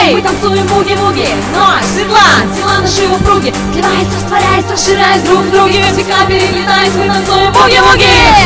Мы танцуем буги-вуги, ночь светла, тела наши упруги, сливаясь, растворяясь, расширяясь друг в друге, века переплетаясь, мы танцуем буги-вуги.